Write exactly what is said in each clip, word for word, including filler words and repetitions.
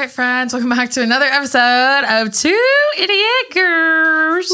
right, friends, welcome back to another episode of Two Idiot Girls.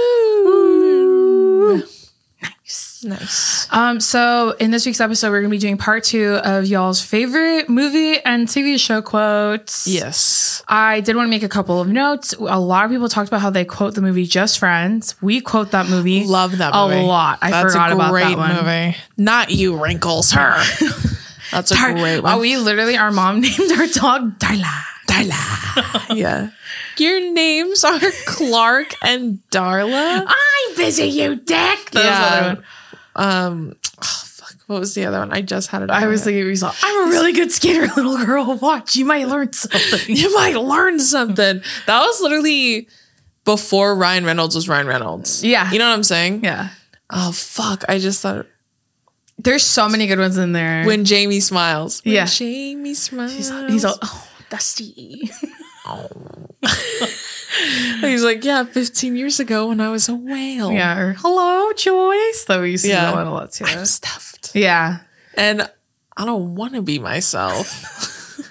Woo. Nice. Nice. Um, so in this week's episode, we're going to be doing part two of y'all's favorite movie and T V show quotes. Yes. I did want to make a couple of notes. A lot of people talked about how they quote the movie Just Friends. We quote that movie. Love that a movie. lot. I That's forgot a about great that one. movie. Not you, Wrinkles. Her. That's a Dar- great one. Oh, we literally, our mom named our dog Darla. Darla. Yeah. Your names are Clark and Darla. I'm busy, you dick. That was the other Yeah. one. Um. Oh, fuck. What was the other one? I just had it. I was thinking, we saw, I'm a really good skater, little girl. Watch, you might learn something. You might learn something. That was literally before Ryan Reynolds was Ryan Reynolds. Yeah. You know what I'm saying? Yeah. Oh fuck! I just thought There's so many good ones in there. when Jamie smiles. When Yeah. Jamie smiles. he's, he's all, oh, Dusty. He's like, yeah, fifteen years ago when I was a whale. Yeah. Or, hello, Joyce. That we used to Yeah. do that one a lot too. I'm stuffed. Yeah. And I don't want to be myself.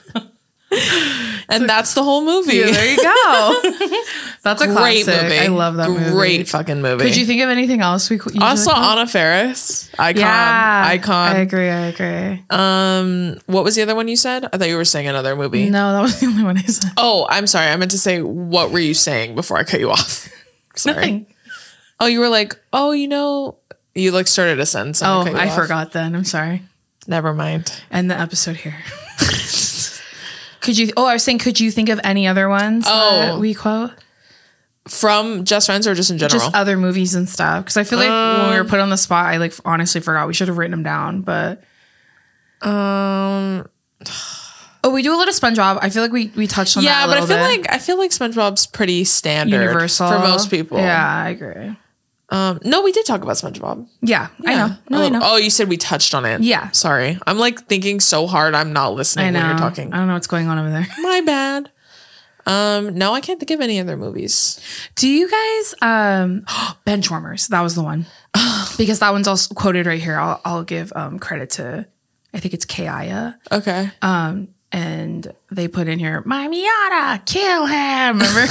And that's the whole movie. Yeah, there you go. That's a Great classic. movie. I love that movie. Great fucking movie. Could you think of anything else? We could also Anna Faris. Icon. yeah, Icon. I agree. I agree. Um, what was the other one you said? I thought you were saying another movie. No, that was the only one I said. Oh, I'm sorry. I meant to say, what were you saying before I cut you off? Sorry. Nothing. Oh, you were like, oh, you know, you like started a sentence. and Oh, cut you I off. forgot then. I'm sorry. Never mind. End the episode here. Could you? Oh, I was saying, could you think of any other ones Oh. that we quote? From Just Friends or just in general? Just other movies and stuff. Because I feel like when we were put on the spot, I like honestly forgot. We should have written them down. But um, oh, we do a little SpongeBob. I feel like we we touched on yeah, that. a but I little feel bit. like I feel like SpongeBob's pretty standard, Universal for most people. Yeah, I agree. Um, no, we did talk about SpongeBob. Yeah, I know. No, Oh, I know. oh, you said we touched on it. Yeah. Sorry, I'm like thinking so hard. I'm not listening I know. when you're talking. I don't know what's going on over there. My bad. Um, no, I can't think of any other movies. Do you guys um Benchwarmers? That was the one. Because that one's also quoted right here. I'll I'll give um credit to I think it's Kaya. Okay. Um and they put in here, My Miata, kill him. Remember?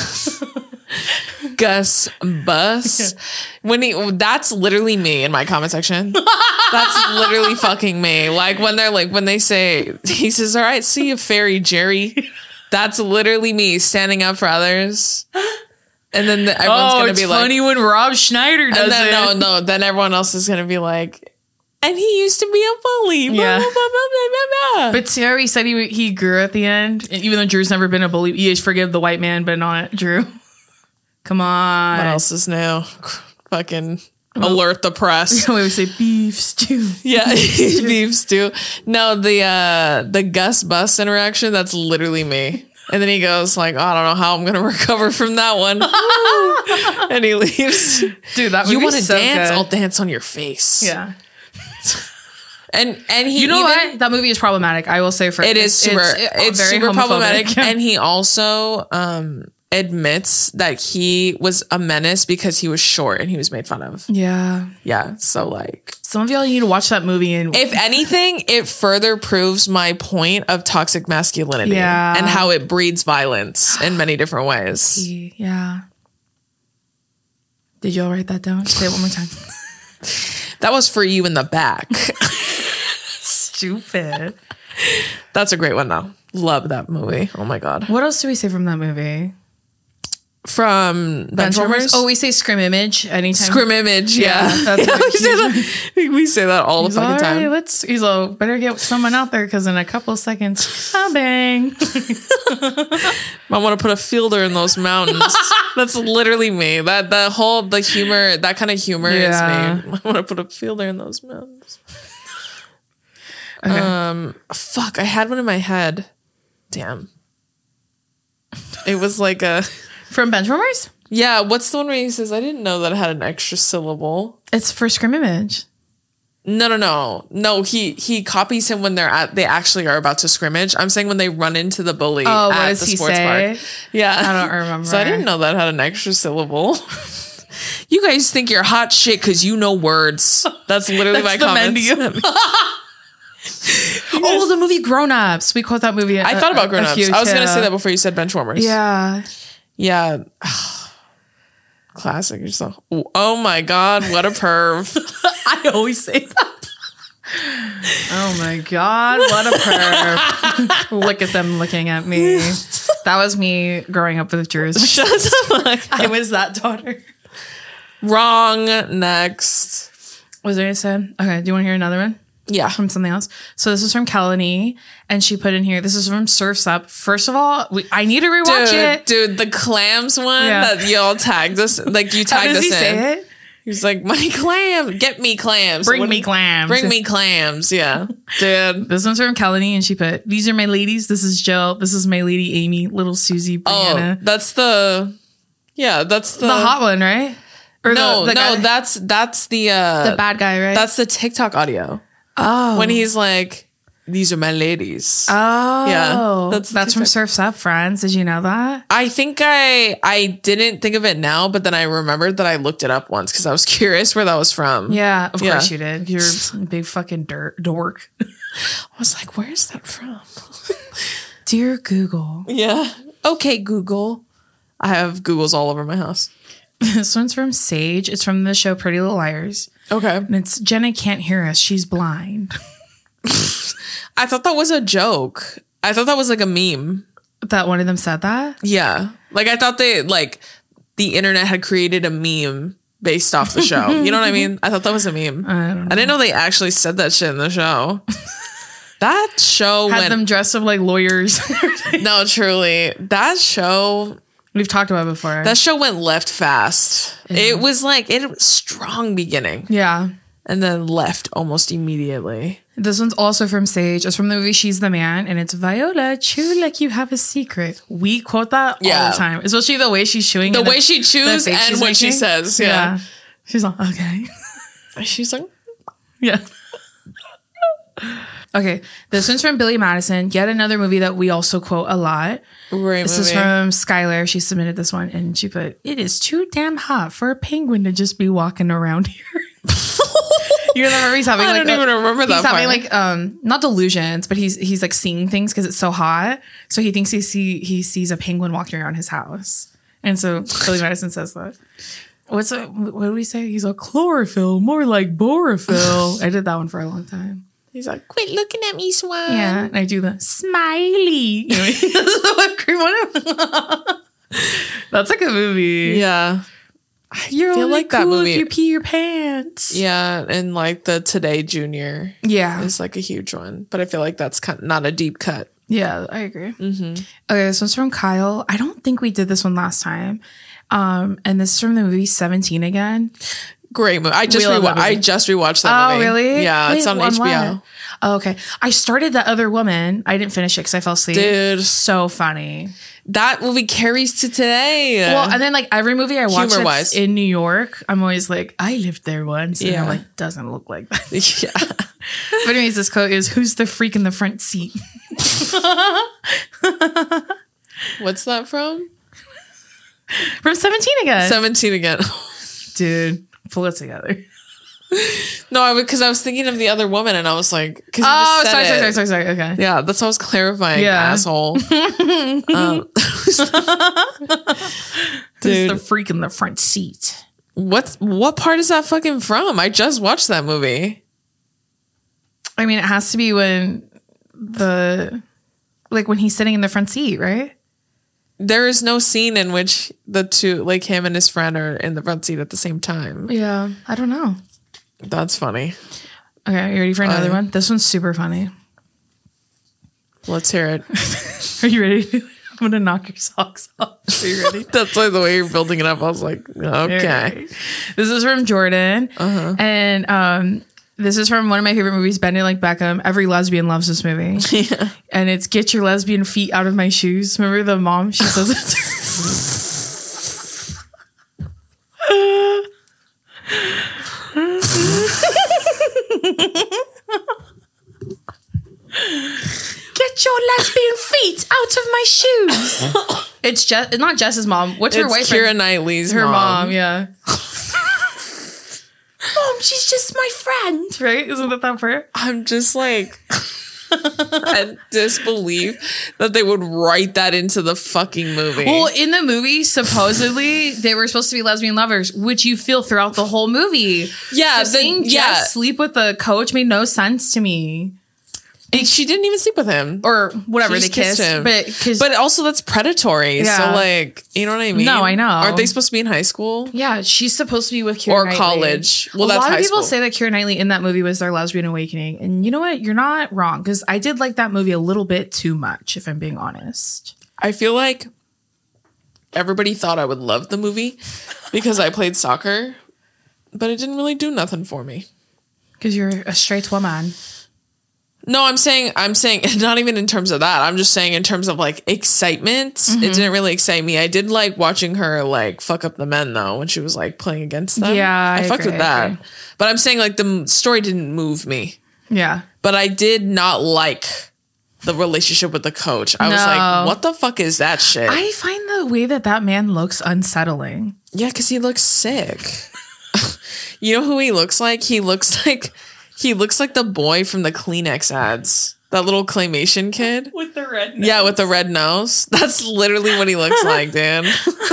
Gus Bus. When he that's literally me in my comment section. That's literally fucking me. Like when they're like when they say he says, all right, see you, fairy Jerry. That's literally me standing up for others. And then the, everyone's oh, gonna it's be funny like, when Rob Schneider does and then it. no, no, then everyone else is gonna be like, and he used to be a bully. Blah, Yeah. blah, blah, blah, blah, blah. But Terry said he he grew at the end, and even though Drew's never been a bully. He is forgive the white man, but not Drew. Come on. What else is new? Fucking alert the press. We always say beef stew. Yeah, beef stew. No, the uh the Gus Bus interaction, that's literally me. And then he goes like, oh, I don't know how I'm gonna recover from that one. And he leaves. Dude, that You movie's want to so dance? good. I'll dance on your face. Yeah. And and he You know even, what? That movie is problematic. I will say for It is super. It's, it's very super homophobic. problematic. And he also um admits that he was a menace because he was short and he was made fun of. Yeah. Yeah. So like, Some of y'all need to watch that movie and if anything, it further proves my point of toxic masculinity Yeah. and how it breeds violence in many different ways. yeah. Did y'all write that down? Say it one more time. That was for you in the back. Stupid. That's a great one though. Love that movie. Oh my God. What else do we say from that movie? From Benchwarmers? Oh, we say scrim image anytime. Scrim image. Yeah. Yeah, that's Yeah, what we, say that, we say that all He's the fucking all time. right, let's. He's all better get someone out there because in a couple of seconds, I'll bang. I want to put a fielder in those mountains. That's literally me. That the whole the humor, that kind of humor Yeah. is me. I want to put a fielder in those mountains. Okay. Um, fuck, I had one in my head. Damn. It was like a From Benchwarmers? yeah. What's the one where he says, "I didn't know that it had an extra syllable"? It's for scrim image. No, no, no, no. He he copies him when they're at. They actually are about to scrimmage. I'm saying when they run into the bully Oh, what at does the he sports say? park. Yeah, I don't remember. So I didn't know that had an extra syllable. You guys think you're hot shit because you know words. That's literally That's my the comments. Oh, the movie Grown Ups. We quote that movie. I a, thought about a- Grown a Ups. few I was going to too. say that before you said Benchwarmers. Yeah. Yeah. Classic. You're so, oh my God, what a perv. I always say that. Oh my God, what a perv. Look at them looking at me. That was me growing up with Jews. Shut the fuck I was that daughter. Wrong. Next. Was there a said? Okay, do you want to hear another one? Yeah. From something else. So this is from Kelly, and she put in here, this is from Surf's Up. First of all, we, I need to rewatch Dude, it. dude, the clams one Yeah. that y'all tagged us, like you How tagged does us he in. say it? He's like, my clam, get me clams. Bring What- me clams. Bring me clams. Yeah. Dude. This one's from Kelly, and she put, these are my ladies. This is Jill. This is my lady Amy, little Susie, Oh, Brianna. that's the, yeah, that's the, the hot one, right? Or no, the, the no, guy- that's, that's the, uh, the bad guy, right? that's the TikTok audio. oh. When he's like, these are my ladies. Oh. Yeah, That's, that's that's from TikTok. Surf's Up, friends. Did you know that? I think I I didn't think of it now, but then I remembered that I looked it up once because I was curious where that was from. Yeah, of Yeah. course you did. You're a big fucking dirt dork. I was like, where's that from? Dear Google. Yeah. Okay, Google. I have Googles all over my house. This one's from Sage. It's from the show Pretty Little Liars. Okay. And it's Jenna can't hear us. She's blind. I thought that was a joke. I thought that was like a meme. That one of them said that? Yeah. Like I thought they like the internet had created a meme based off the show. You know what I mean? I thought that was a meme. I don't know. I didn't know they actually said that shit in the show. That show Had went them dressed up like lawyers. no, truly. That show We've talked about it before. that show went left fast. It was like it was strong beginning yeah. and then left almost immediately. This one's also from Sage. It's from the movie She's the Man, and it's Viola, chew like you have a secret. We quote that all Yeah. the time, especially the way she's chewing. The and way she chews face and she's what she making. says. Yeah. She's like, okay. She's like, Yeah. Okay. This one's from Billy Madison. Yet another movie that we also quote a lot. great This movie. is from Skylar. She submitted this one, and she put, "It is too damn hot for a penguin to just be walking around here." You remember he's having I like don't even remember that he's having part. like um not delusions, but he's he's like seeing things because it's so hot. So he thinks he see he sees a penguin walking around his house, and so Billy Madison says that. What's a, what do we say? He's a chlorophyll, more like borophyll. I did that one for a long time. He's like, quit looking at me, Swan. Yeah, and I do the smiley. That's the whipped cream one. That's like a movie. Yeah. You're feel only like that cool movie- if you pee your pants. Yeah. And like the Today Junior Yeah, is like a huge one, but I feel like that's kind of not a deep cut. yeah, I agree. Okay, this one's from Kyle. I don't think we did this one last time. Um, and this is from the movie seventeen again. Great movie. I just We love rewa- that movie. I just rewatched that Oh, movie. really? Yeah, it's Wait, on H B O. what? Oh, okay. I started The Other Woman. I didn't finish it because I fell asleep. Dude, So funny. that movie carries to today. Well, and then like every movie I watch Humor-wise. that's in New York, I'm always like, I lived there once. And Yeah. I'm like, doesn't look like that. yeah. But anyways, this quote is, "Who's the freak in the front seat?" What's that from? From seventeen again. seventeen again. Dude, pull it together. No, I because I was thinking of the other woman, and I was like, because Oh, just sorry, said sorry, it. sorry, sorry, sorry. Okay. Yeah, that's what I was clarifying. Yeah. Asshole. um, Who's Dude. the freak in the front seat? what's what part is that fucking from? I just watched that movie. I mean, it has to be when the, like when he's sitting in the front seat, right? There is no scene in which the two, like him and his friend, are in the front seat at the same time. Yeah. I don't know. That's funny. Okay, you ready for another Uh, one? This one's super funny. Let's hear it. Are you ready? I'm gonna knock your socks off. Are you ready? That's like the way you're building it up. I was like, okay. This is from Jordan. Uh-huh. And um, this is from one of my favorite movies, Bend It Like Beckham. Every lesbian loves this movie. Yeah. And it's "Get your lesbian feet out of my shoes." Remember the mom? She says it. "Get your lesbian feet out of my shoes." It's Jess, not Jess's mom. What's her It's wife? Keira Knightley's Her mom. mom, yeah. Mom, she's just my friend. Right? Isn't that that part? I'm just like, I disbelieve that they would write that into the fucking movie. Well, in the movie, supposedly they were supposed to be lesbian lovers, which you feel throughout the whole movie. Yeah, so the, seeing yeah. Jess sleep with the coach made no sense to me. And she didn't even sleep with him. Or whatever, She they just kissed kissed. him. But, cause, But also that's predatory. Yeah. So like, you know what I mean? No, I know. Aren't they supposed to be in high school? yeah, she's supposed to be with Keira Or Knightley. college. Well, a that's lot high of people school. say that Keira Knightley in that movie was their lesbian awakening. And you know what? You're not wrong. Because I did like that movie a little bit too much, if I'm being honest. I feel like everybody thought I would love the movie because I played soccer, but it didn't really do nothing for me. Because you're a straight woman. No, I'm saying, I'm saying, not even in terms of that. I'm just saying in terms of like excitement. Mm-hmm. It didn't really excite me. I did like watching her like fuck up the men though when she was like playing against them. Yeah, I I, fucked agree, with I that. agree. But I'm saying like the m- story didn't move me. Yeah. But I did not like the relationship with the coach. I was No. like, what the fuck is that shit? I find the way that that man looks unsettling. Yeah, because he looks sick. You know who he looks like? He looks like he looks like the boy from the Kleenex ads. That little claymation kid. With the red nose. Yeah, with the red nose. That's literally what he looks like, dude.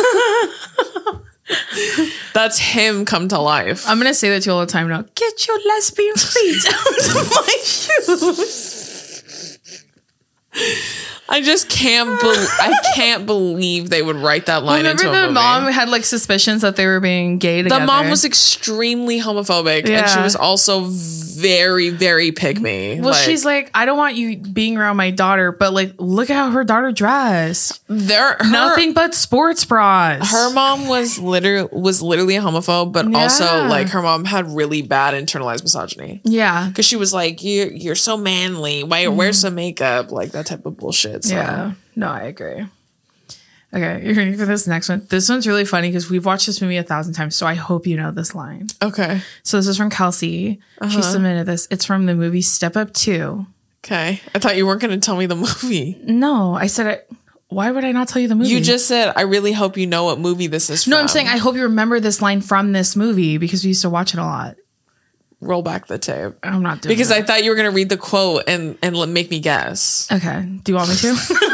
That's him come to life. I'm going to say that to you all the time now. Get your lesbian feet out of my shoes. I just can't be- I can't believe they would write that line Remember into a the movie. mom had like suspicions that they were being gay together? The mom was extremely homophobic, and she Yeah. was also very, very pick me. Well, she's like, I don't want you being around my daughter, but like, look at how her daughter dressed. there. Her, Nothing but sports bras. Her mom was literally was literally a homophobe, but Yeah. also like her mom had really bad internalized misogyny Yeah. because she was like, "You're you're so manly. Why wear some makeup?" Like that type of bullshit. So. Yeah. No, I agree. Okay, you're ready for this next one? This one's really funny because we've watched this movie a thousand times, so I hope you know this line. Okay. So this is from Kelsey. She submitted this. It's from the movie Step Up two. Okay. I thought you weren't going to tell me the movie. No, I said it. Why would I not tell you the movie? You just said, "I really hope you know what movie this is." No, from. I'm saying I hope you remember this line from this movie because we used to watch it a lot. roll back the tape I'm not doing because that. I thought you were going to read the quote and and let- make me guess. Okay. Do you want me to?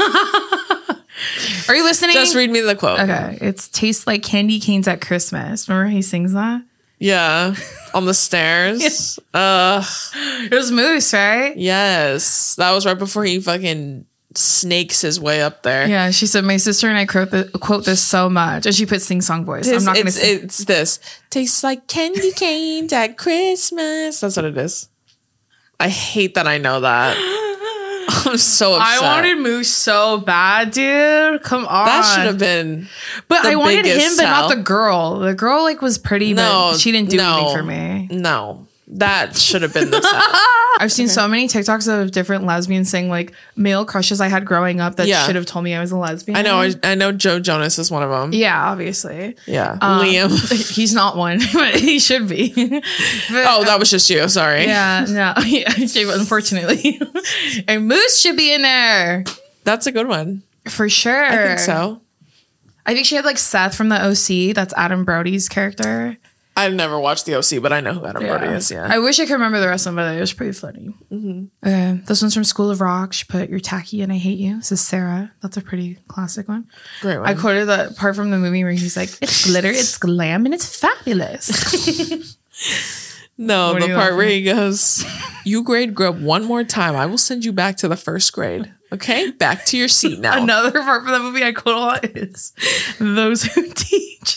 Are you listening? Just read me the quote. Okay. It's tastes like candy canes at Christmas. Remember he sings that? Yeah, on the stairs. Uh, It was Moose, right? yes, that was right before he fucking snakes his way up there. Yeah. She said, my sister and I quote, the, quote this so much. And she put sing song voice. It's, I'm not going to it's, say it's this. Tastes like candy canes at Christmas. That's what it is. I hate that I know that. I'm so upset. I wanted Moose so bad, dude. Come on. that should have been. But the I wanted him, biggest but not tell. the girl. The girl like was pretty, No, but she didn't do no, anything for me. No, that should have been the tell. I've seen so many TikToks of different lesbians saying like male crushes I had growing up that Yeah. should have told me I was a lesbian. I know. I, I know. Joe Jonas is one of them. Yeah, obviously. Yeah. Um, Liam. He's not one, but he should be. But, Oh, that was just you. Sorry. yeah, no, yeah, unfortunately. And Moose should be in there That's a good one. for sure. I think so. I think she had like Seth from the O C. That's Adam Brody's character. I've never watched the O C, but I know who Adam Brody is. Yeah. I wish I could remember the rest of them, but it was pretty funny. Mm-hmm. Uh, this one's from School of Rock. She put, "You're tacky and I hate you." This is Sarah. That's a pretty classic one. Great one. I quoted that part from the movie where he's like, "It's glitter, it's glam, and it's fabulous." no, What the are you part where laughing he goes, "You grade grub one more time. I will send you back to the first grade. Okay, back to your seat now." Another part from the movie I quote a lot is, "Those who teach."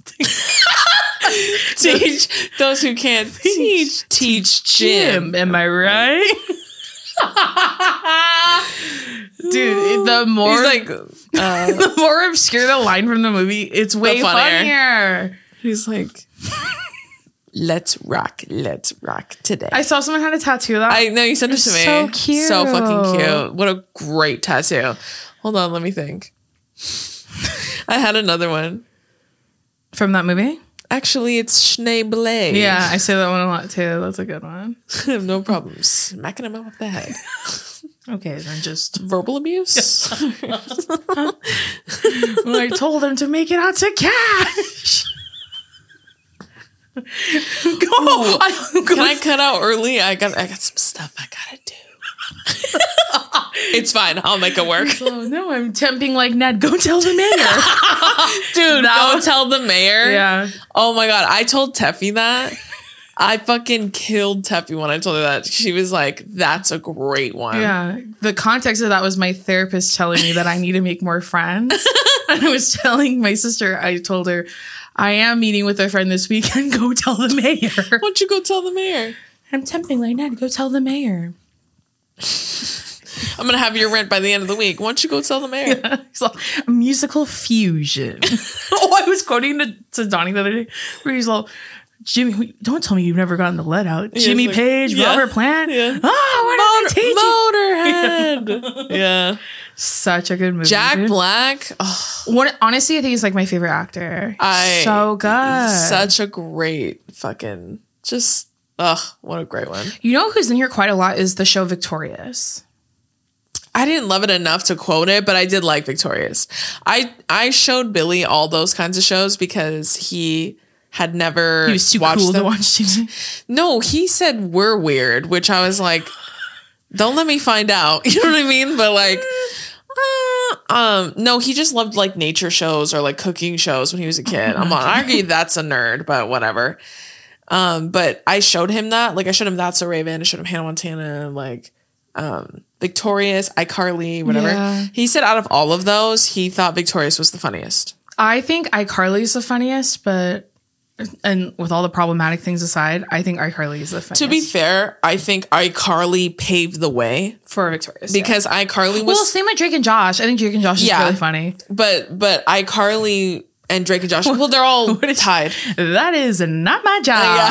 Teach those who can't teach. Teach Jim. Jim, am I right? Dude, the more He's like, uh, the more obscure the line from the movie, it's way funnier. funnier. he's like, "Let's rock, let's rock today." I saw someone had a tattoo of that. I know you sent it to me. So cute. So fucking cute. What a great tattoo. Hold on, let me think. I had another one. From that movie? Actually, it's Schneebele. Yeah, I say that one a lot too. That's a good one. No problem. Smacking him up with the head. Okay, then just Verbal abuse? I told him to make it out to cash. Go. I, Can I cut out early? I got I got some stuff I gotta do. It's fine. I'll make it work. Oh no, I'm temping like Ned. Go tell the mayor. Dude, That go was- tell the mayor. Yeah. Oh my God. I told Teffy that. I fucking killed Teffy when I told her that. She was like, that's a great one. Yeah. The context of that was my therapist telling me that I need to make more friends. And I was telling my sister, I told her, I am meeting with a friend this weekend. Go tell the mayor. Why don't you go tell the mayor? I'm temping like Ned. Go tell the mayor. I'm going to have your rent by the end of the week. Why don't you go tell the mayor? It's like a musical fusion. Oh, I was quoting to, to Donnie the other day where he's like, Jimmy, don't tell me you've never gotten the let out. Yeah, Jimmy like, Page, yeah, Robert Plant. yeah. Oh, what did they teach you? Motorhead. Yeah. Such a good movie. Jack dude. Black. Oh, What, honestly, I think he's like my favorite actor. I- so good. such a great fucking, just, ugh, what a great one. You know who's in here quite a lot is the show Victorious. I didn't love it enough to quote it, but I did like Victorious. I I showed Billy all those kinds of shows because he had never He was too watched cool them. to watch T V. No, he said we're weird, which I was like, don't let me find out. You know what I mean? But like, uh, um, no, he just loved like nature shows or like cooking shows when he was a kid. I'm on argue that's a nerd, but whatever. Um, but I showed him that, like I showed him That's a Raven, I showed him Hannah Montana, like um Victorious, iCarly, whatever. Yeah. He said out of all of those, he thought Victorious was the funniest. I think iCarly's the funniest, but and with all the problematic things aside, I think iCarly is the funniest. To be fair, I think iCarly paved the way for Victorious, yeah. because iCarly was well, same with Drake and Josh. I think Drake and Josh is Yeah. really funny. but but iCarly and Drake and Josh, well, they're all tied. That is not my job.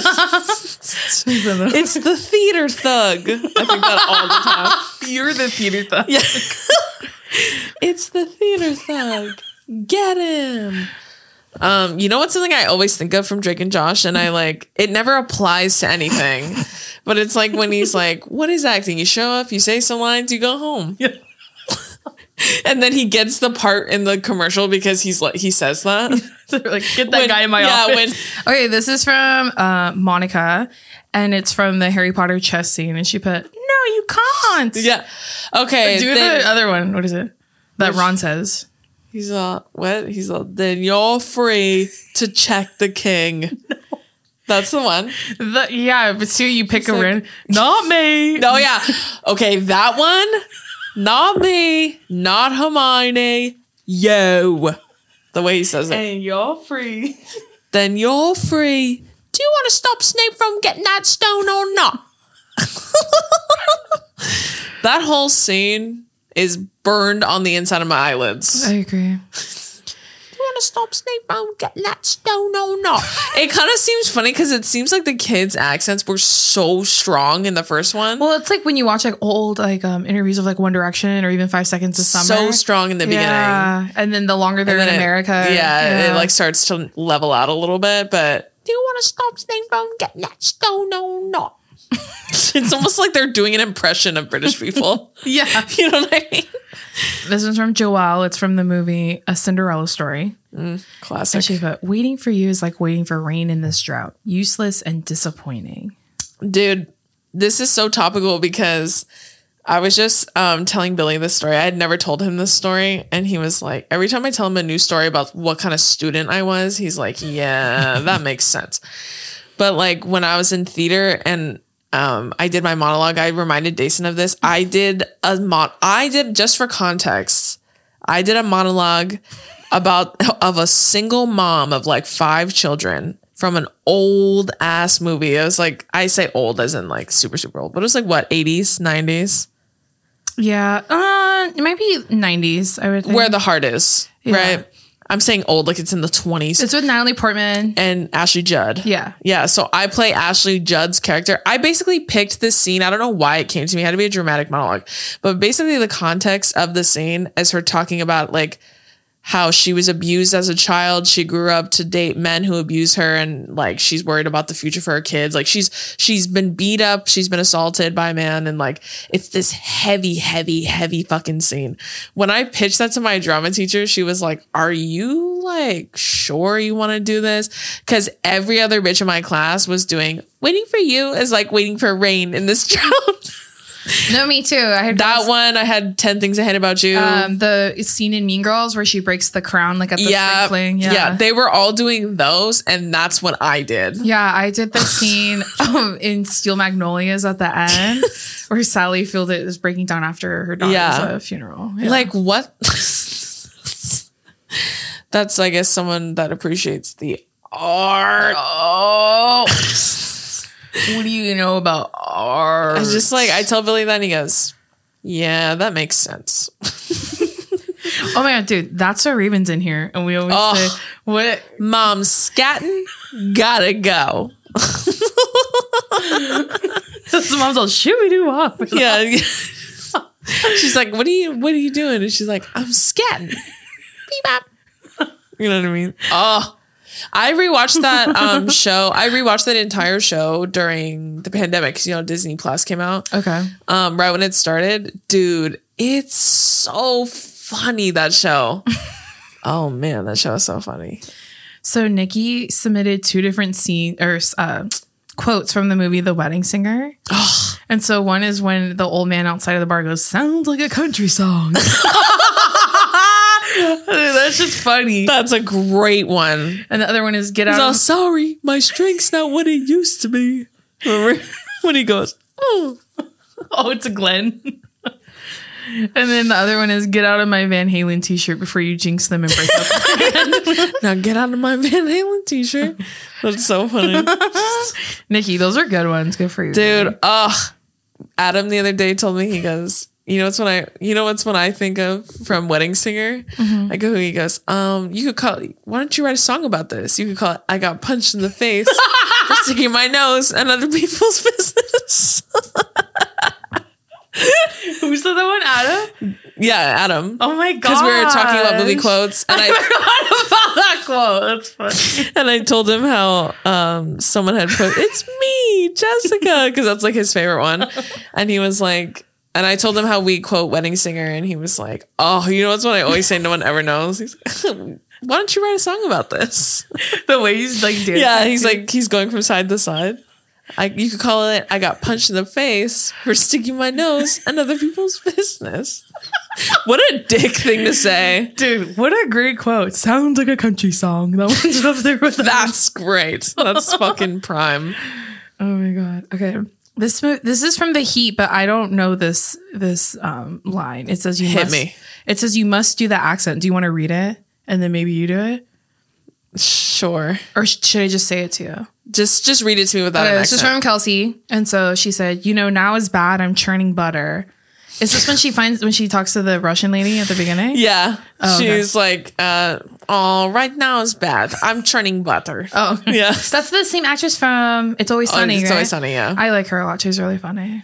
It's the theater thug. I think that all the time. You're the theater thug. Yeah. It's the theater thug. Get him. Um, you know what's something I always think of from Drake and Josh, and I like it never applies to anything, but it's like when he's like, "What is acting? You show up, you say some lines, you go home." Yeah. And then he gets the part in the commercial because he's like he says that. Like, get that When- guy in my yeah, office. Okay, this is from uh, Monica, and it's from the Harry Potter chess scene, and she put, "No, you can't." Yeah. Okay. Do then the other one. What is it? That Which- Ron says. he's all what? He's all then you're free to check the king. That's the one. The, yeah, but see, you pick a like- win. Not me. Oh yeah. Okay, that one. Not me. Not Hermione. Yo. The way he says it. And you're free. Then you're free. Do you want to stop Snape from getting that stone or not? That whole scene is burned on the inside of my eyelids. I agree. Do you want to stop Snape from getting that stone or not? It kind of seems funny because it seems like the kids' accents were so strong in the first one. Well, it's like when you watch like old like um interviews of like One Direction or even Five Seconds of Summer. so strong in the beginning. Yeah, and then the longer they're And in then it- America, yeah, it like starts to level out a little bit, but do you want to stop Snape from getting that stone or not? It's almost like they're doing an impression of British people. yeah. You know what I mean? This is from Joelle. It's from the movie A Cinderella Story. Classic. And she put, "Waiting for you is like waiting for rain in this drought. Useless and disappointing." Dude, this is so topical because I was just um, telling Billy this story. I had never told him this story. And he was like, every time I tell him a new story about what kind of student I was, he's like, yeah, that makes sense. But like when I was in theater and um, I did my monologue, I reminded Dason of this. I did a mon- I did, just for context, I did a monologue about of a single mom of like five children from an old ass movie. It was like, I say old as in like super, super old, but it was like what, eighties, nineties? Yeah, uh, it might be nineties. I would think. Where the Heart Is, Yeah. right? I'm saying old like it's in the twenties. It's with Natalie Portman. And Ashley Judd. Yeah. Yeah. So I play Ashley Judd's character. I basically picked this scene. I don't know why it came to me. It had to be a dramatic monologue. But basically the context of the scene is her talking about like how she was abused as a child. She grew up to date men who abuse her, and like she's worried about the future for her kids. Like she's she's been beat up, she's been assaulted by a man, and like it's this heavy, heavy, heavy fucking scene. When I pitched that to my drama teacher, she was like, "Are you like sure you want to do this?" Because every other bitch in my class was doing "Waiting for You" is like waiting for rain in this child. No, me too. I had That girls- one, I had ten Things I Hate About You. Um, the scene in Mean Girls where she breaks the crown, like at the yeah, sprinkling. yeah, Yeah. they were all doing those, and that's what I did. Yeah, I did the scene um, in Steel Magnolias at the end where Sally Fielded is breaking down after her daughter's Yeah. uh, funeral. Yeah. Like what? That's, I guess, someone that appreciates the art. oh, what do you know about art? I just like I tell Billy that, and he goes, "Yeah, that makes sense." Oh my god, dude, that's what Raven's in here, and we always Oh. say, "What?" Mom's scatting, gotta go. So mom's all shooby doo wop. Yeah. She's like, "What are you? What are you doing?" And she's like, "I'm scatting." Beep bop. You know what I mean? Oh, I rewatched that um show. I rewatched that entire show during the pandemic because, you know, Disney Plus came out. Okay. Um, right when it started. Dude, it's so funny, that show. Oh man, that show is so funny. So Nikki submitted two different scene or uh, quotes from the movie The Wedding Singer. And so one is when the old man outside of the bar goes, "Sounds like a country song." That's just funny. That's a great one. And the other one is "Get He's out." all, Of- "Sorry, my strength's not what it used to be." Remember when he goes, "Oh." oh, it's a Glenn. And then the other one is "Get out of my Van Halen t-shirt before you jinx them and break up." Now get out of my Van Halen t-shirt. That's so funny. Nikki, those are good ones. Good for you, Dude, ugh. Adam the other day told me, he goes, you know what's when I you know what's when I think of from Wedding Singer? Mm-hmm. I go, he goes, um, you could call it, why don't you write a song about this? You could call it "I Got Punched in the Face for Sticking My Nose and Other People's Business." Who said that one? Adam? Yeah, Adam. Oh my god! Because we were talking about movie quotes, and I, I forgot about that quote. That's funny. and I told him how um someone had put, "It's me, Jessica," because that's like his favorite one, and he was like, and I told him how we quote Wedding Singer, and he was like, "Oh, you know what's what I always say no one ever knows." He's like, "Why don't you write a song about this?" The way he's like dancing. Yeah, he's like he's going from side to side. I, you could call it "I got punched in the face for sticking my nose in other people's business." What a dick thing to say. Dude, what a great quote. Sounds like a country song. That one's up there with that. That's great. That's fucking prime. Oh my god. Okay. This mo- this is from The Heat, but I don't know this this um line. It says you Hit must, me. It says you must do the accent. Do you want to read it? And then maybe you do it? Sure. Or sh- should I just say it to you? Just just read it to me without Okay, an this is accent. from Kelsey. And so she said, "You know, now is bad. I'm churning butter." Is this when she finds when she talks to the Russian lady at the beginning? Yeah. Oh, okay. She's like, uh, "Oh, right now is bad. I'm churning butter." Oh, Yeah. That's the same actress from It's Always Oh, Sunny. It's right? Always Sunny, yeah. I like her a lot. She's really funny.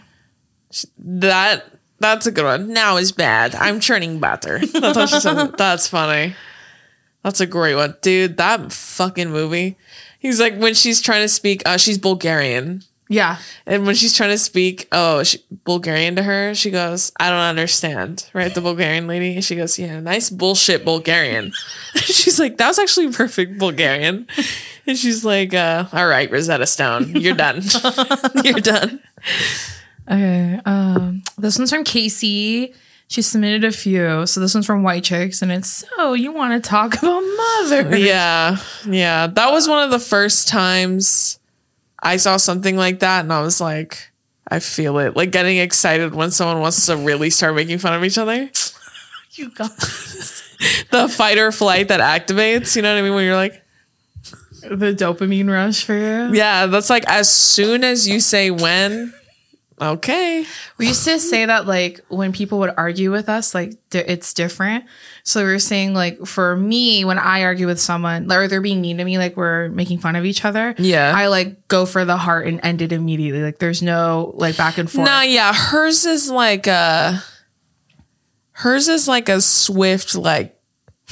That that's a good one. "Now is bad. I'm churning butter." That's how she says it. That's funny. That's a great one. Dude, that fucking movie. He's like, when she's trying to speak, uh, she's Bulgarian. Yeah. And when she's trying to speak, oh, she, Bulgarian to her, she goes, "I don't understand." Right? The Bulgarian lady. And she goes, "Yeah, nice bullshit Bulgarian." She's like, "That was actually perfect Bulgarian." And she's like, uh, "All right, Rosetta Stone, you're done. You're done." Okay. Um, this one's from Casey. She submitted a few. So this one's from White Chicks, and it's "So you want to talk about mother?" Yeah. Yeah. That was one of the first times I saw something like that, and I was like, I feel it. Like getting excited when someone wants to really start making fun of each other. You got this. The fight or flight that activates, you know what I mean? When you're like, The dopamine rush for you. yeah, that's like as soon as you say when, okay. We used to say that like when people would argue with us, like di- it's different. So we were saying like for me, when I argue with someone or they're being mean to me, like we're making fun of each other. Yeah. I like go for the heart and end it immediately. Like there's no like back and forth. Nah, yeah, hers is like a, hers is like a swift, like,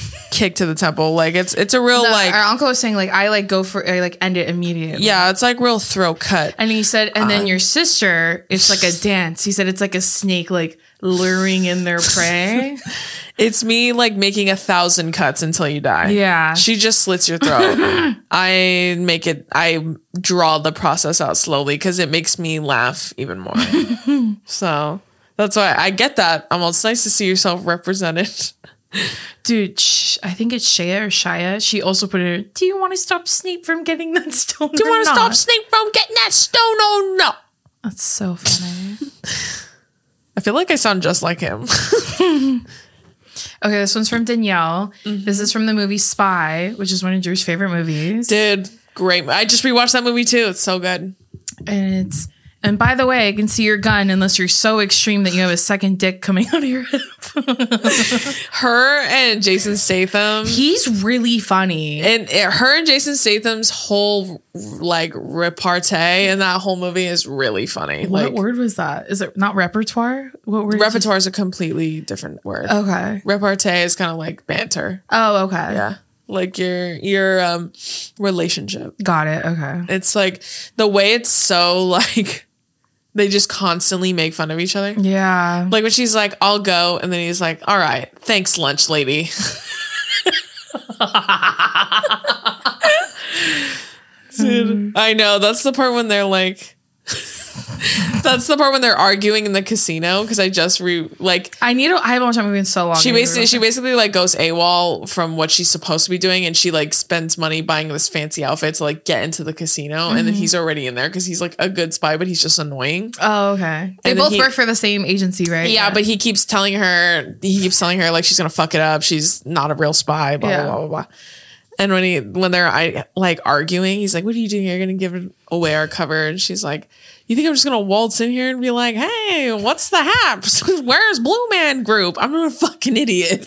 kick to the temple. Like it's it's a real No, like our uncle was saying like I like go for I like end it immediately. yeah, it's like real throat cut. And he said, and Uh, then your sister, it's like a dance. He said it's like a snake like luring in their prey. It's me like making a thousand cuts until you die. Yeah. She just slits your throat. I make it, I draw the process out slowly because it makes me laugh even more. So that's why I get that. Um, it's nice to see yourself represented. Dude, sh- I think it's Shaya or Shia. She also put it, do you want to stop Snape from getting that stone? Do you want to stop Snape from getting that stone? Oh no. That's so funny. I feel like I sound just like him. Okay, this one's from Danielle. Mm-hmm. This is from the movie Spy, which is one of Drew's favorite movies. Dude, great. I just rewatched that movie too. It's so good. And it's and by the way, I can see your gun unless you're so extreme that you have a second dick coming out of your hip. Her and Jason Statham. He's really funny. And it, her and Jason Statham's whole like repartee in that whole movie is really funny. What like, word was that? Is it not repertoire? What word? Repertoire is a completely different word. Okay. Repartee is kind of like banter. Oh, okay. Yeah. Like your your um relationship. Got it. Okay. It's like the way it's so like they just constantly make fun of each other. Yeah. Like when she's like, I'll go, and then he's like, all right, thanks, lunch lady. Dude, I know. That's the part when they're like, that's the part when they're arguing in the casino. Because I just re like, I need to, I haven't watched that movie in so long. she basically, she basically like goes AWOL from what she's supposed to be doing. And she like spends money buying this fancy outfit to like get into the casino. Mm-hmm. And then he's already in there because he's like a good spy, but he's just annoying. Oh, okay. They And then both he- work for the same agency, right? Yeah, but he keeps telling her, he keeps telling her like she's gonna fuck it up. She's not a real spy. Blah Yeah. blah blah blah. blah. And when he when they're I like arguing, he's like, "What are you doing? You're gonna give away our cover?" And she's like, "You think I'm just gonna waltz in here and be like, hey, what's the haps? Where's Blue Man Group? I'm not a fucking idiot."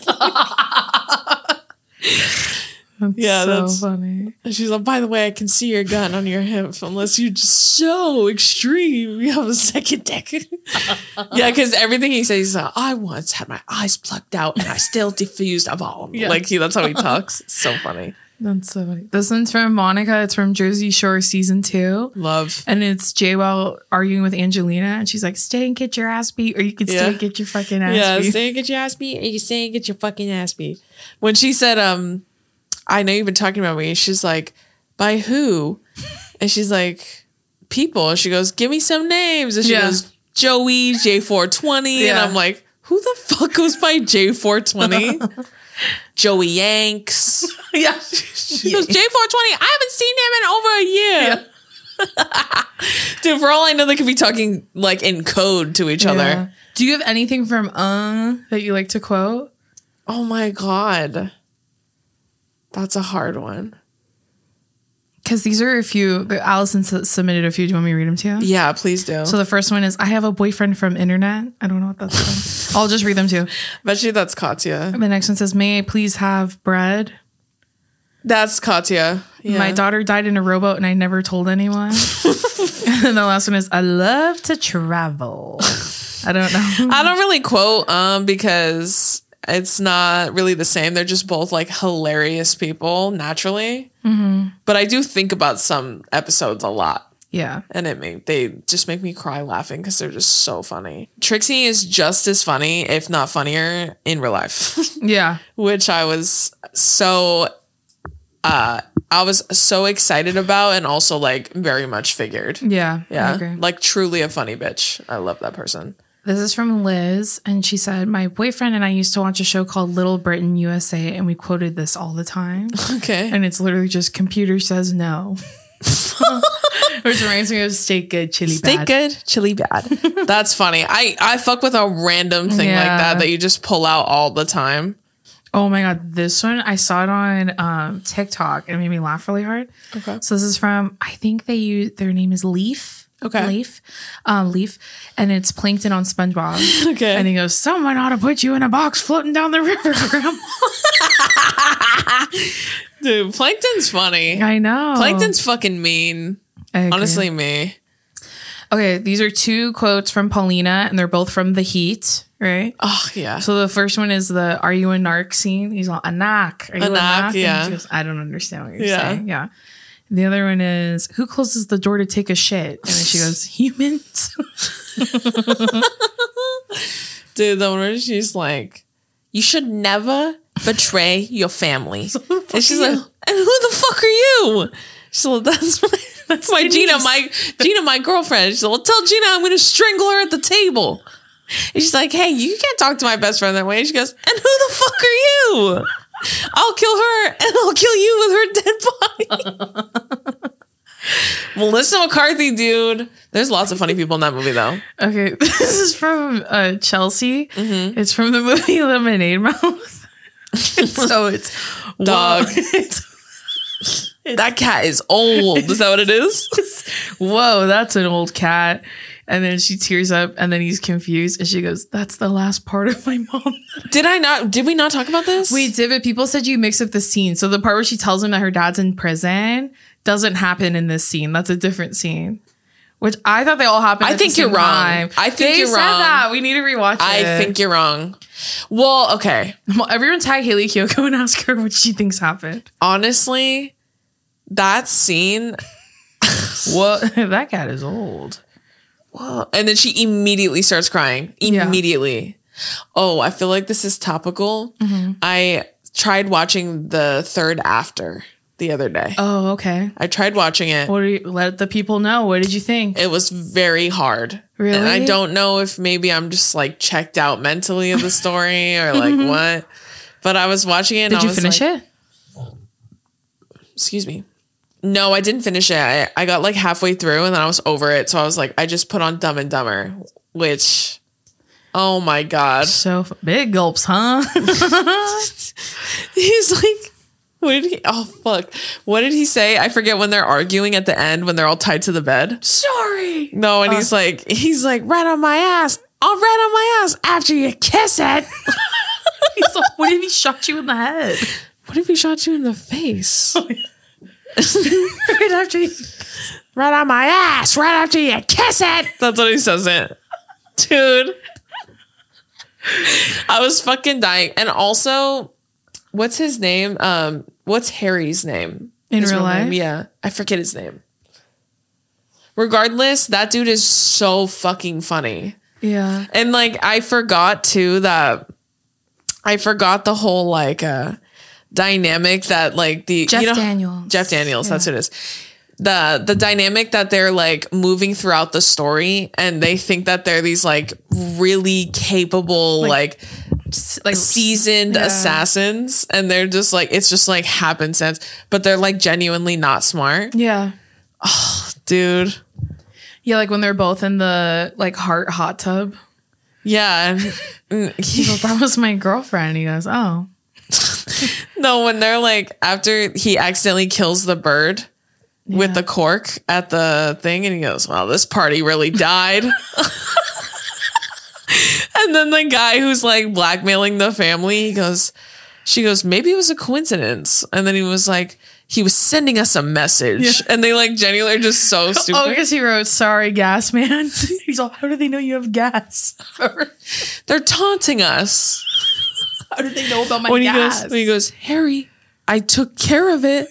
That's Yeah, so that's- funny. And she's like, "By the way, I can see your gun on your hip unless you're just so extreme. You have a second dick." Yeah, because everything he says, he's like, "I once had my eyes plucked out and I still diffused a bomb." Yeah. Like he, that's how he talks. It's so funny. That's so funny. This one's from Monica. It's from Jersey Shore season two. Love. And it's J-Well arguing with Angelina. And she's like, stay and get your ass beat, or you could stay Yeah. and get your fucking ass Yeah, beat. stay and get your ass beat, and you stay and get your fucking ass beat. When she said, um, I know you've been talking about me, she's like, by who? And she's like, people. And she goes, give me some names. And she Yeah. goes, Joey, J four twenty. And Yeah. I'm like, who the fuck goes by J four twenty? Joey Yanks. Yeah. She goes, J four twenty, I haven't seen him in over a year. Dude, for all I know, they could be talking like in code to each Yeah. other. Do you have anything from uh that you like to quote? Oh my God. That's a hard one. Because these are a few. Allison s- submitted a few. Do you want me to read them to you? Yeah, please do. So the first one is, I have a boyfriend from internet. I don't know what that's from. I'll just read them too. Bet you that's Katya. The next one says, may I please have bread? That's Katya. Yeah. My daughter died in a rowboat and I never told anyone. And the last one is, I love to travel. I don't know. I don't really quote um because it's not really the same. They're just both like hilarious people naturally. Mm-hmm. But I do think about some episodes a lot. Yeah. And it make they just make me cry laughing because they're just so funny. Trixie is just as funny, if not funnier, in real life. Yeah. Which I was so uh I was so excited about and also like very much figured. Yeah. I Yeah. agree. Like truly a funny bitch. I love that person. This is from Liz, and she said, my boyfriend and I used to watch a show called Little Britain U S A, and we quoted this all the time. Okay. And it's literally just, computer says no. Which reminds me of steak good, chili Stay bad. good, chili bad. That's funny. I, I fuck with a random thing like Yeah. that that you just pull out all the time. Oh my God. This one, I saw it on um, TikTok and it made me laugh really hard. Okay. So this is from, I think they use, their name is Leaf. Okay. Leaf. Um, Leaf. And it's Plankton on SpongeBob. Okay. And he goes, someone ought to put you in a box floating down the river, Grandma. Dude, Plankton's funny. I know. Plankton's fucking mean. I agree. Honestly, me. Okay, these are two quotes from Paulina, and they're both from The Heat, right? Oh, yeah. So the first one is the "Are you a narc?" scene. He's all, "Anak, are you a Anak, narc?" yeah. And she goes, "I don't understand what you're Yeah. saying." Yeah. And the other one is, "Who closes the door to take a shit?" And then she goes, "Humans." Dude, the one where she's like, you should never betray your family. And she's like, and who the fuck are you? She's like, that's my, that's my Gina, my Gina, my girlfriend. She's like, well, tell Gina I'm going to strangle her at the table. And she's like, hey, you can't talk to my best friend that way. And she goes, and who the fuck are you? I'll kill her and I'll kill you with her dead body. Melissa McCarthy, dude. There's lots of funny people in that movie, though. Okay, this is from uh, Chelsea. Mm-hmm. It's from the movie Lemonade Mouth. So it's Dog. whoa, it's, That cat is old. Is that what it is? whoa, that's an old cat. And then she tears up, and then he's confused, and she goes, "That's the last part of my mom." Did I not? Did we not talk about this? We did, but people said you mix up the scene. So the part where she tells him that her dad's in prison doesn't happen in this scene. That's a different scene. Which I thought they all happened. I at think the you're same wrong. time. I think they you're said wrong. That. We need to rewatch it. I think you're wrong. Well, okay. Well, everyone tag Haley Kiyoko and ask her what she thinks happened. Honestly, that scene. Well, that cat is old. Well, and then she immediately starts crying. Yeah. Immediately. Oh, I feel like this is topical. Mm-hmm. I tried watching the third After the other day. Oh, okay. I tried watching it. What do you, let the people know. What did you think? It was very hard. Really? And I don't know if maybe I'm just like checked out mentally of the story or like what. But I was watching it. And Did I you was finish like, it? Excuse me. No, I didn't finish it. I, I got like halfway through and then I was over it. So I was like, I just put on Dumb and Dumber, which, oh my God. So f- big gulps, huh? He's like, what did he, oh fuck. What did he say? I forget when they're arguing at the end when they're all tied to the bed. Sorry. No, and Uh, he's like, he's like, right on my ass. I'll right on my ass after you kiss it. He's like, what if he shot you in the head? What if he shot you in the face? Right after you. Right on my ass, right after you kiss it. That's what he says it. Dude. I was fucking dying. And also, what's his name? Um, what's Harry's name? In His real life? name? Yeah. I forget his name. Regardless, that dude is so fucking funny. Yeah. And like I forgot too that I forgot the whole like uh dynamic that like the Jeff you know, Daniels. Jeff Daniels, Yeah. that's what it is. The the dynamic that they're like moving throughout the story and they think that they're these like really capable like, Like, like seasoned yeah. assassins and they're just like it's just like happenstance, but they're like genuinely not smart. Yeah. Dude. Yeah, like when they're both in the like heart hot tub. Yeah. And He goes, that was my girlfriend. He goes, oh. no, when they're like after he accidentally kills the bird with Yeah. the cork at the thing and he goes, well, this party really died. And then the guy who's like blackmailing the family, he goes, she goes, maybe it was a coincidence. And then he was like, he was sending us a message. Yeah. And they like genuinely are just so stupid. Oh, because he wrote, sorry, gas man. He's all, how do they know you have gas? They're taunting us. How do they know about my When he gas? goes, when he goes, Harry, I took care of it.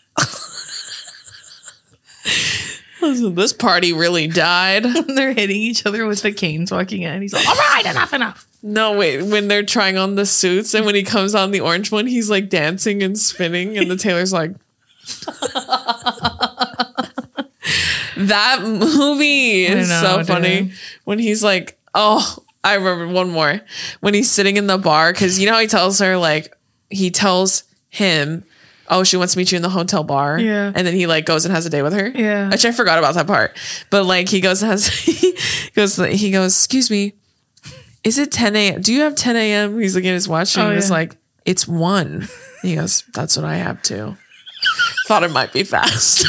Listen, this party really died. They're hitting each other with the canes walking in. He's like, all right, enough, enough. No, wait, when they're trying on the suits and when he comes on the orange one, he's like dancing and spinning and the tailor's like that movie is I know, so funny. dude. When he's like, oh, I remember one more. When he's sitting in the bar, because you know how he tells her, like, he tells him, oh, she wants to meet you in the hotel bar. Yeah. And then he like goes and has a day with her. Yeah. Which I forgot about that part. But like he goes and has he goes he goes, excuse me, is it ten a.m.? Do you have ten a.m.? He's looking at his watch and Oh, he was yeah. like, it's one. He goes, that's what I have too. Thought it might be fast.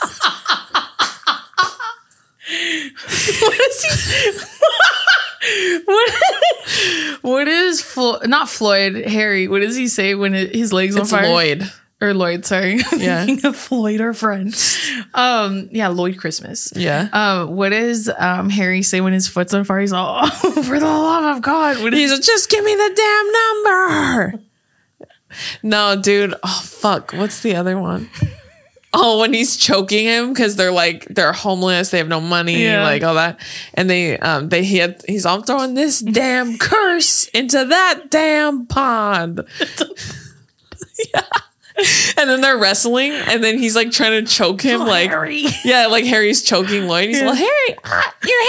What is he? what, what is Flo- not Floyd, Harry? What does he say when it, his legs on It's fire? Lloyd. or Lloyd, sorry. Yeah. Thinking of Lloyd, our friend. Um, yeah, Lloyd Christmas. Yeah. Um, what does um Harry say when his foot's on fire? He's all, oh, for the love of God. What He's like, just give me the damn number. No, dude. Oh, fuck. What's the other one? Oh, when he's choking him because they're like they're homeless, they have no money, Yeah. like all that, and they um they he had, he's I'm throwing this damn curse into that damn pond. Yeah, and then they're wrestling, and then he's like trying to choke him, Oh, like Harry. yeah, like Harry's choking Lloyd. He's Yeah. like, Harry, ah, your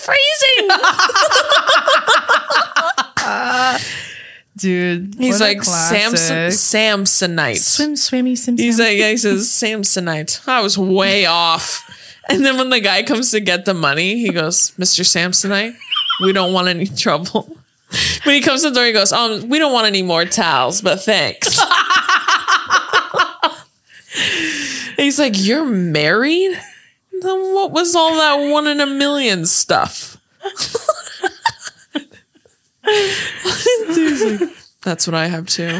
hands are freezing. Dude. He's what a like Samson classic. Samsonite. Swim, swimmy, sim, He's sam. like, yeah, he says, Samsonite. I was way off. And then when the guy comes to get the money, he goes, Mister Samsonite, we don't want any trouble. When he comes to the door, he goes, um, we don't want any more towels, but thanks. He's like, you're married? Then what was all that one in a million stuff? Dude's like, that's what I have too.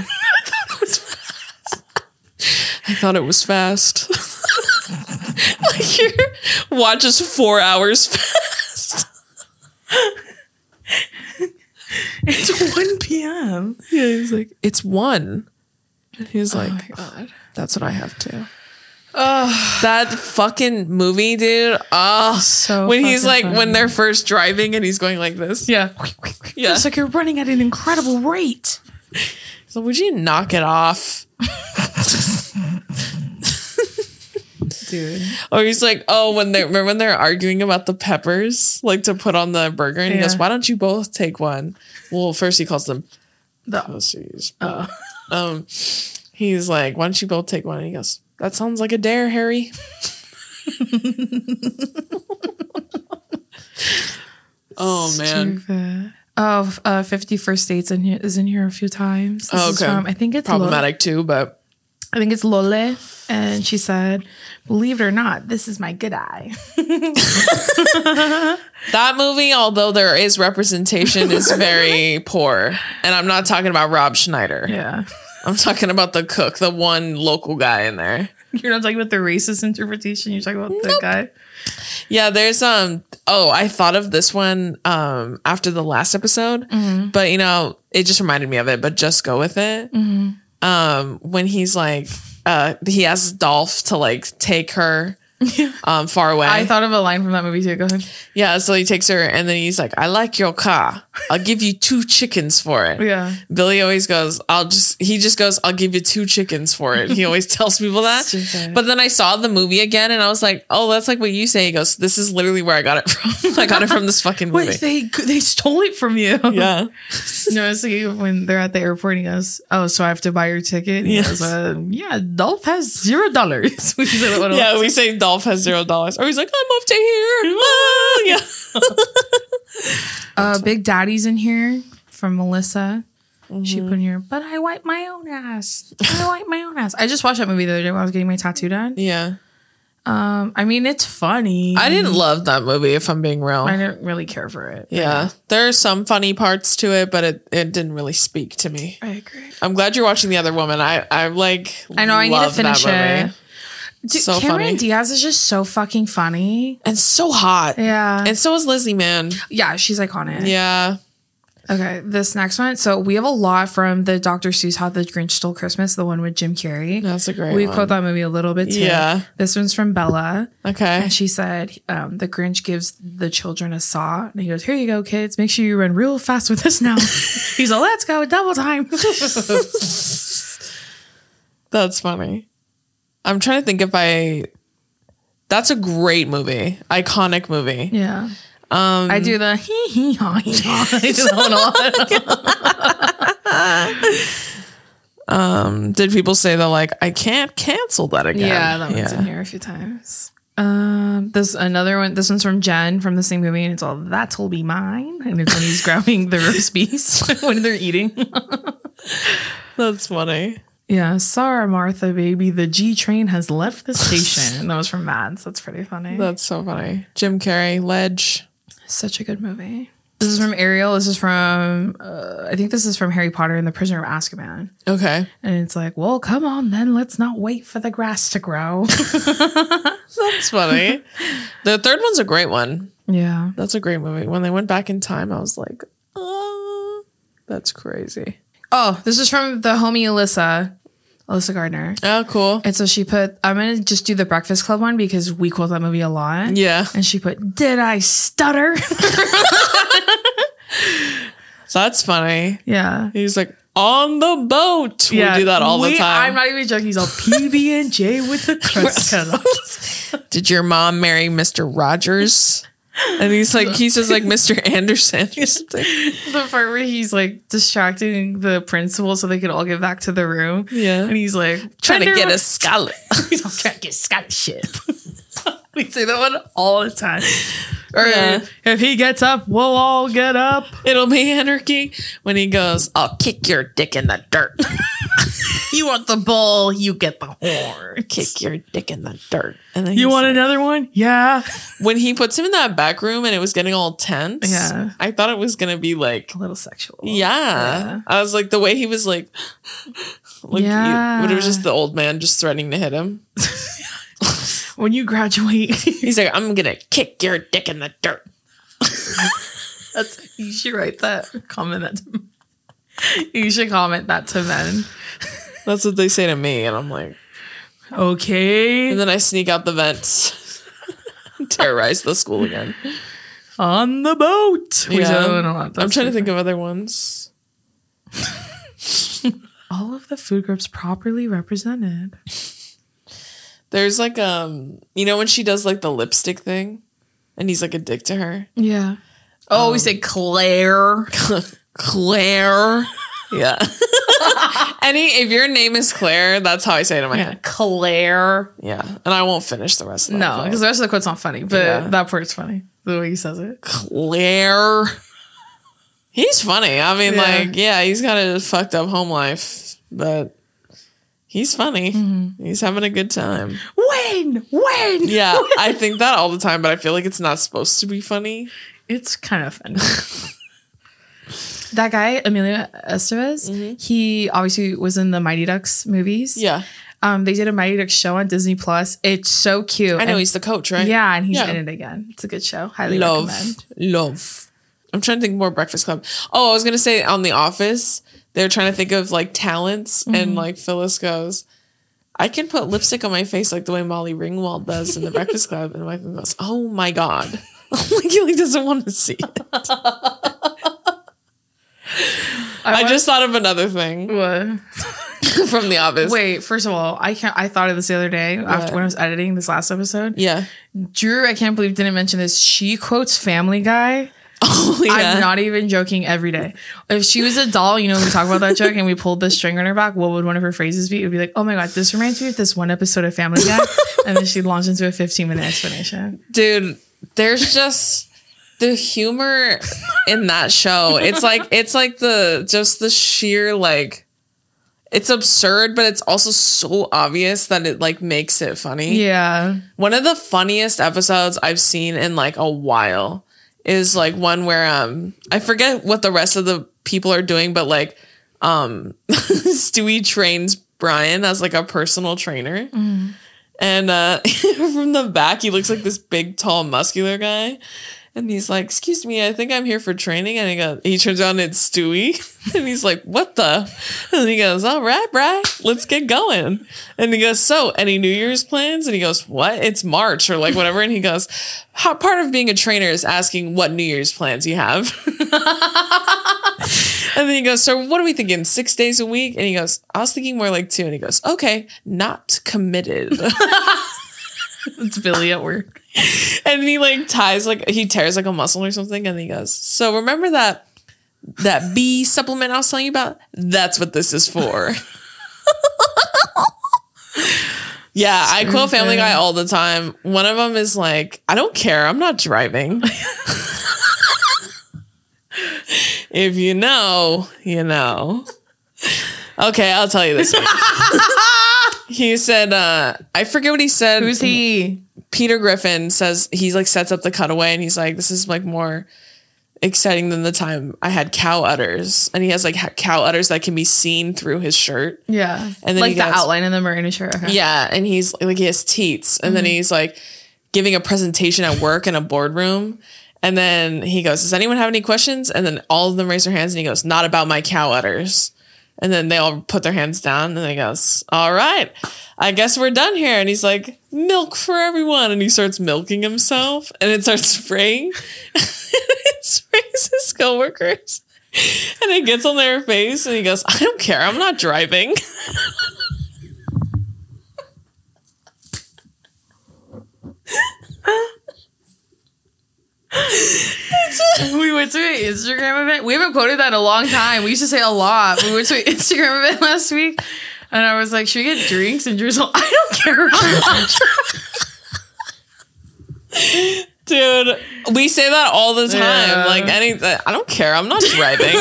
I thought it was fast. Like your watch is four hours fast. It's one p.m. Yeah, he's like, it's one. And he's like, Oh my God. that's what I have too. Oh, That fucking movie, dude. Oh, So when he's fucking like, funny. when they're first driving and he's going like this. yeah. Yeah. It's like you're running at an incredible rate. So would you knock it off? Dude. Or he's like, oh, when they remember when they're arguing about the peppers, like to put on the burger, and he Yeah. goes, why don't you both take one? Well, first he calls them The, pussies. oh. Um, he's like, why don't you both take one? And he goes, that sounds like a dare, Harry. Oh man. Stupid. Oh, uh, fifty First Dates in here, is in here a few times. This Oh, is okay. from- I think it's Problematic too, but I think it's Lole, and she said, "Believe it or not, this is my good eye." that movie, although there is representation, is very poor. And I'm not talking about Rob Schneider. Yeah, I'm talking about the cook, the one local guy in there. you're not talking about the racist interpretation. You're talking about the Nope. guy. Yeah, there's um oh, I thought of this one um after the last episode, Mm-hmm. but you know, it just reminded me of it, but just go with it. Mm-hmm. Um when he's like uh he asks Dolph to like take her um far away. I thought of a line from that movie too. Go ahead. Yeah, so he takes her and then he's like, I like your car. I'll give you two chickens for it. Yeah. Billy always goes, I'll just, he just goes, I'll give you two chickens for it. He always tells people that. Stupid. But then I saw the movie again and I was like, oh, that's like what you say. He goes, this is literally where I got it from. I got it from this fucking movie. Wait, they they stole it from you. Yeah. No, it's like when they're at the airport, he goes, "Oh, so I have to buy your ticket?" And he Yes. goes, uh, "Yeah, Dolph has zero dollars." Which is like, what it Yeah, was. we say Dolph has zero dollars. Or he's like, I'm up to here. Ah, yeah. Uh, Big Daddy's in here from Melissa. She Mm-hmm. put in here, but I wipe my own ass. I wipe my own ass. I just watched that movie the other day when I was getting my tattoo done. Yeah. Um, I mean, it's funny. I didn't love that movie, if I'm being real. I didn't really care for it. Yeah. There are some funny parts to it, but it, it didn't really speak to me. I agree. I'm glad you're watching The Other Woman. I, I like, I know I need to love that finish movie. it. Dude, So Cameron funny. Diaz is just so fucking funny. And so hot. Yeah. And so is Lizzie, man. Yeah, she's iconic. Yeah. Okay, this next one. So we have a lot from the Doctor Seuss How the Grinch Stole Christmas, the one with Jim Carrey. That's a great We one. quote that movie a little bit too. Yeah. This one's from Bella. Okay. And she said, um, the Grinch gives the children a saw. And he goes, here you go, kids. Make sure you run real fast with this now. He's like, let's go, double time. That's funny. I'm trying to think if I... That's a great movie. Iconic movie. Yeah. Um, I do the hee hee ha hee ha. I do that one a lot. Um, did people say that like, I can't cancel that again? Yeah, that one's in here a few times. Um, this another one. This one's from Jen from the same movie, and it's all that'll be mine. And it's when he's grabbing the roast beef when they're eating. That's funny. Yeah, Sarah Martha, baby, the G train has left the station. That was from Mads. That's pretty funny. That's so funny. Jim Carrey, Ledge. Such a good movie. This is from Ariel. This is from, uh, I think this is from Harry Potter and the Prisoner of Azkaban. Okay. And it's like, well, come on then. Let's not wait for the grass to grow. That's funny. The third one's a great one. Yeah. That's a great movie. When they went back in time, I was like, oh, that's crazy. Oh, this is from the homie Alyssa. Alyssa Gardner. Oh, cool. And so she put, I'm going to just do the Breakfast Club one because we quote that movie a lot. Yeah. And she put, did I stutter? So that's funny. Yeah. He's like, on the boat. Yeah. We do that all we, the time. I'm not even joking. He's all P B and J with the crust cut off. Did your mom marry Mister Rogers? And he's like, he says like Mister Anderson or something. The part where he's like distracting the principal so they could all get back to the room. Yeah. And he's like, Trying to get a scholarship. He's all trying to get scholarship. We say that one all the time. Or Yeah. if he gets up, we'll all get up. It'll be anarchy when he goes, I'll kick your dick in the dirt. You want the ball, you get the horn. Kick your dick in the dirt. And then You he's want like- another one? Yeah. when he puts him in that back room and it was getting all tense. Yeah. I thought it was gonna be like, A little sexual. yeah. Yeah. I was like, the way he was like, like Yeah. you- but it was just the old man just threatening to hit him. When you graduate, He's like, I'm gonna kick your dick in the dirt. that's you should write that. Comment that. To, you should comment that to men. That's what they say to me, and I'm like, Okay. and then I sneak out the vents, terrorize the school again. On the boat. We Yeah. don't know what I'm that's trying to for. think of other ones. All of the food groups properly represented. There's like um, you know when she does like the lipstick thing, and he's like a dick to her. Yeah. Oh, we say Claire. Claire. Yeah. Any if your name is Claire, that's how I say it in my Yeah, head. Claire. Yeah, and I won't finish the rest of that. No, quote. because the rest of the quote's not funny, but Yeah. that part's funny. The way he says it. Claire. He's funny. I mean, Yeah. like, yeah, he's got a fucked up home life, but he's funny. Mm-hmm. He's having a good time. When? When? Yeah, I think that all the time, but I feel like it's not supposed to be funny. It's kind of funny. That guy, Emilio Estevez, he obviously was in the Mighty Ducks movies. Yeah. Um, they did a Mighty Ducks show on Disney Plus. It's so cute. I know And- he's the coach, right? Yeah, and he's Yeah. in it again. It's a good show. Highly Love. recommend. Love. I'm trying to think more Breakfast Club. Oh, I was going to say on The Office, they're trying to think of like talents, and like Phyllis goes, I can put lipstick on my face like the way Molly Ringwald does in The Breakfast Club. And Michael goes, oh my God. Like he like, doesn't want to see it. I, wa- just thought of another thing What? from The Office. Wait, first of all, I can't. I thought of this the other day after when I was editing this last episode. Yeah. Drew, I can't believe didn't mention this. She quotes Family Guy. Oh, yeah. I'm not even joking every day. If she was a doll, you know, we talk about that joke and we pulled the string on her back, what would one of her phrases be? It would be like, oh my God, this reminds me of this one episode of Family Guy. And then she'd launch into a fifteen minute explanation. Dude, there's just the humor in that show. It's like it's like the just the sheer like it's absurd, but it's also so obvious that it like makes it funny. Yeah. One of the funniest episodes I've seen in like a while is like one where um I forget what the rest of the people are doing, but like um Stewie trains Brian as like a personal trainer. And uh from the back he looks like this big, tall, muscular guy. And he's like, excuse me, I think I'm here for training. And he goes, he turns on, it's Stewie. And he's like, what the? And he goes, all right, Bri, let's get going. And he goes, so any New Year's plans? And he goes, what? It's March or like whatever. And he goes, how part of being a trainer is asking what New Year's plans you have. And then he goes, so what are we thinking? Six days a week? And he goes, I was thinking more like two. And he goes, okay, not committed. It's Billy at work. And he like ties like he tears like a muscle or something, and he goes, so remember that that B supplement I was telling you about? That's what this is for. Yeah, I quote Family Guy all the time. One of them is like, I don't care, I'm not driving. If you know, you know. Okay, I'll tell you this one. He said, uh, I forget what he said. Who's he? Peter Griffin says, he's like sets up the cutaway and he's like, this is like more, exciting than the time I had cow udders, and he has like cow udders that can be seen through his shirt. Yeah, and then like he the goes, outline of them are in his shirt. Okay. Yeah, and he's like he has teats, and mm-hmm. then he's like giving a presentation at work in a boardroom, and then he goes, "Does anyone have any questions?" And then all of them raise their hands, and he goes, "Not about my cow udders." And then they all put their hands down, and he goes, "All right, I guess we're done here." And he's like, "Milk for everyone." And he starts milking himself, and it starts spraying. It sprays his coworkers. And it gets on their face, and he goes, "I don't care. I'm not driving." We went to an Instagram event. We haven't quoted that in a long time. We used to say a lot. We went to an Instagram event last week, and I was like, "Should we get drinks?" And Drew's like, "I don't care." Dude, we say that all the time. Yeah. Like, any, I don't care. I'm not driving.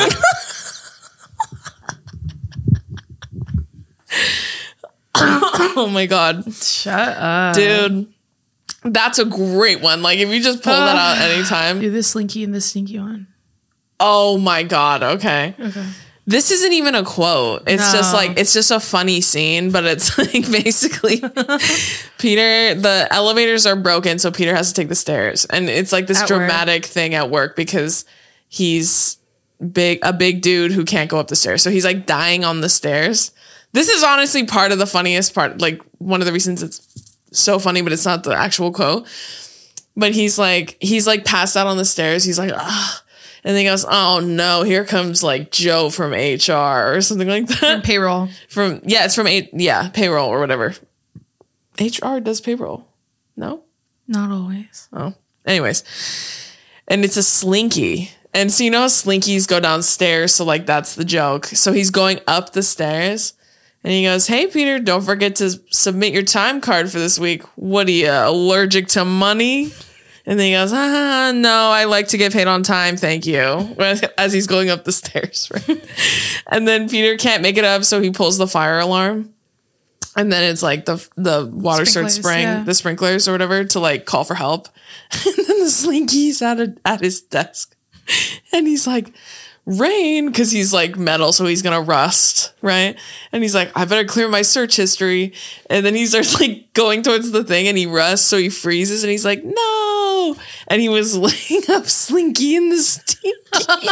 Oh my God. Shut up. Dude. That's a great one. Like, if you just pull uh, that out anytime. Do the slinky and the stinky one. Oh my God. Okay. Okay. This isn't even a quote. It's no. just like, it's just a funny scene, but it's like basically Peter, the elevators are broken, so Peter has to take the stairs. And it's like this at dramatic work. thing at work because he's big, a big dude who can't go up the stairs. So he's like dying on the stairs. This is honestly part of the funniest part. Like, one of the reasons it's so funny, but it's not the actual quote. But he's like, he's like passed out on the stairs. He's like, ah. And then he goes, "Oh no, here comes like Joe from H R or something like that." From payroll. From, yeah, it's from, a- yeah, payroll or whatever. H R does payroll. No? Not always. Oh. Anyways. And it's a slinky. And so you know how slinkies go downstairs? So like that's the joke. So he's going up the stairs. And he goes, "Hey, Peter, don't forget to submit your time card for this week. What are you, allergic to money?" And then he goes, "Ah, no, I like to get paid on time. Thank you." As he's going up the stairs. Right? And then Peter can't make it up. So he pulls the fire alarm. And then it's like the the water starts spraying, yeah. the sprinklers or whatever, to like call for help. And then the slinky's at, a, at his desk. And he's like, "Rain," because he's like metal, so he's gonna rust, right? And he's like, "I better clear my search history." And then he starts like going towards the thing, and he rusts, so he freezes, and he's like, "No!" And he was laying up Slinky in the stinky.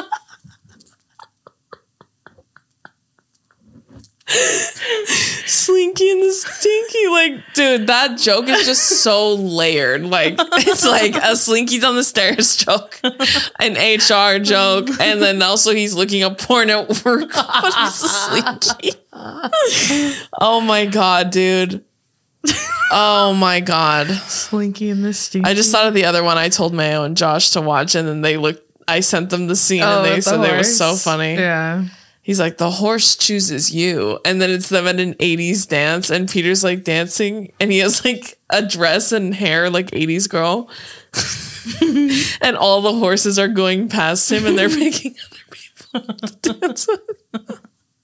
Slinky and the Stinky, like, dude, that joke is just so layered. Like, it's like a Slinky's on the stairs joke, an H R joke, and then also he's looking up porn at work, but it's a Slinky. Oh my God, dude. Oh my God. Slinky and the Stinky. I just thought of the other one I told Mayo and Josh to watch, and then they looked, I sent them the scene, oh, and they said the they were so funny. Yeah. He's like, "The horse chooses you." And then it's them at an eighties dance, and Peter's like dancing, and he has like a dress and hair like eighties girl. And all the horses are going past him, and they're picking other people to dance with.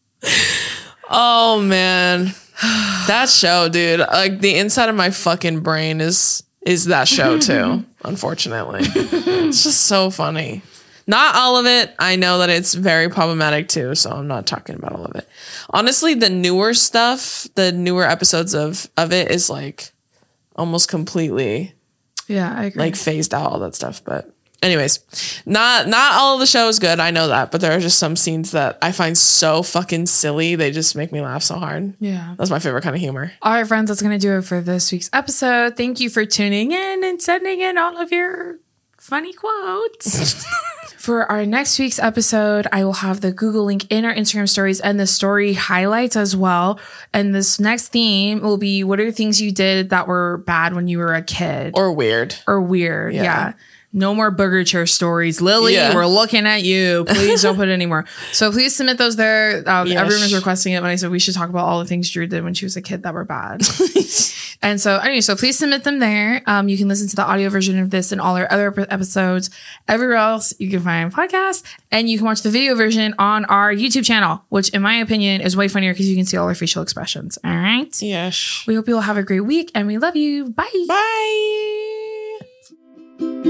Oh man. That show, dude. Like, the inside of my fucking brain is is that show too, unfortunately. It's just so funny. Not all of it. I know that it's very problematic too, so I'm not talking about all of it. Honestly, the newer stuff, the newer episodes of, of it is like almost completely yeah, I agree. like phased out, all that stuff. But anyways, not not all of the show is good. I know that, but there are just some scenes that I find so fucking silly. They just make me laugh so hard. Yeah. That's my favorite kind of humor. All right, friends, that's going to do it for this week's episode. Thank you for tuning in and sending in all of your funny quotes. For our next week's episode, I will have the Google link in our Instagram stories and the story highlights as well. And this next theme will be, what are things you did that were bad when you were a kid? Or weird. Or weird, yeah. yeah. No more booger chair stories. Lily, yeah. We're looking at you. Please don't put it anymore. So please submit those there. Um, yes. Everyone was requesting it when I said we should talk about all the things Drew did when she was a kid that were bad. And so anyway, so please submit them there. Um, you can listen to the audio version of this and all our other episodes everywhere else you can find podcasts. And you can watch the video version on our YouTube channel, which in my opinion is way funnier because you can see all our facial expressions. All right? Yes. We hope you all have a great week and we love you. Bye. Bye.